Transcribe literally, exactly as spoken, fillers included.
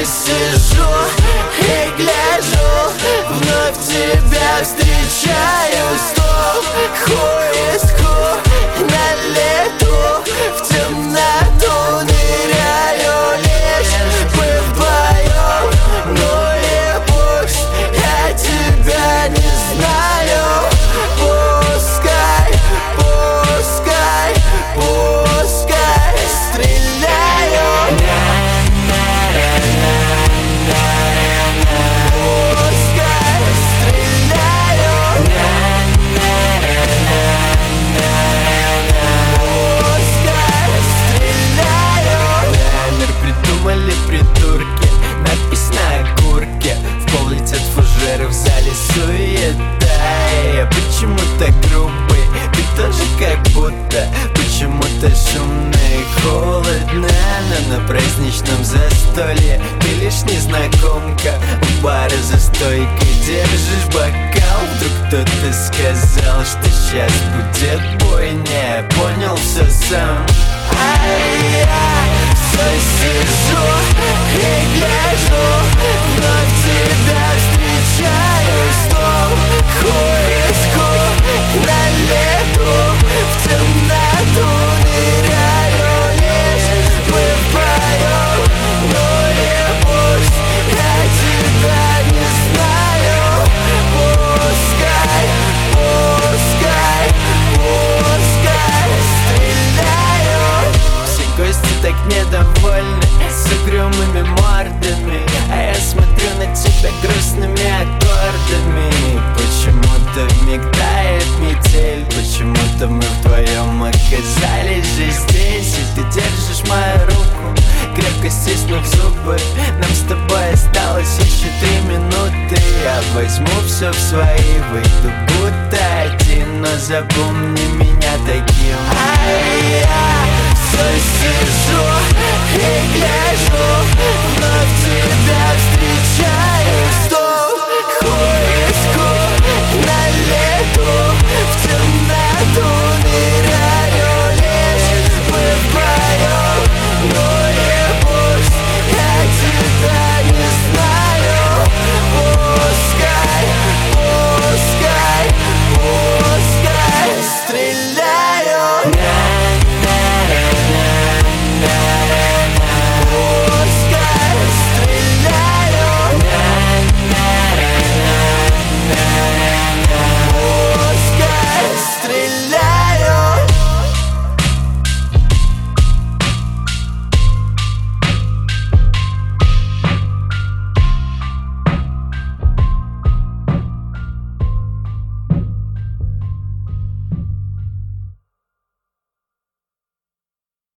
все сижу и гляжу, вновь тебя встречаю. Стоп, who is who на лету, в темноту ныряю лишь мы вдвоем. Ну и пусть я тебя не знаю, пускай, пускай, пускай стреляю. Пускай стреляю. Пускай стреляю. Номер придумали придурки, надпись на окурке, в пол летят фужеры, в зале суета. Я почему-то грубый, ты тоже как будто почему-то шумно и холодно. Но на праздничном застолье ты лишь незнакомка, у бара за стойкой держишь бокал. Вдруг кто-то сказал, что сейчас будет бойня, понял все сам. А я все сижу и гляжу, вновь тебя встречаю. Стоп, who is who на лету, в темноту ныряю лишь мы вдвоем. Ну и пусть я тебя не знаю, пускай, пускай, пускай стреляю. Все гости так недовольны, с угрюмыми мордами, а я смотрю на тебя грустными аккордами. Почему-то вмиг тает метель, почему-то мы вдвоем оказались же здесь. И ты держишь мою руку, крепко стиснув зубы. Нам с тобой осталось еще три минуты. Я возьму все в свои, выйду будто один, но запомни меня таким. А я все